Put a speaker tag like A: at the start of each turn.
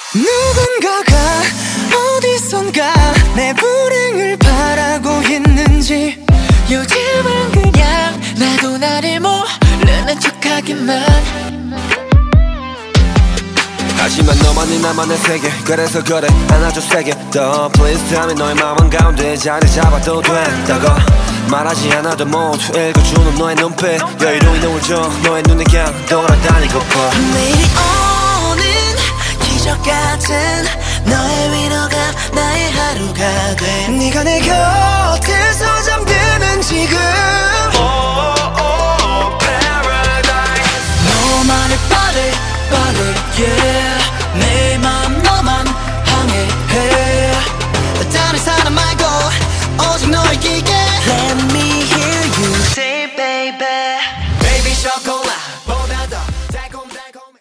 A: 누군가가 어디선가 내 불행을 바라고 있는지 요즘은 그냥 나도 나를 모르는 척하기만.
B: 하지만 너만이 나만의 세계 그래서 그래 안아줘 세게 더 Please tell me 너의 마음 가운데 자리 잡아도 된다고 말하지 않아도 모두 읽어주는 너의 눈빛 여유로운 우정 너의 눈에 그냥 돌아다니고파.
A: 매일이 오는 기적 같은 너의 위로가 나의 하루가 돼. 네가 내 곁에서 잠드는 지금
B: Paradise
A: 너만을 바래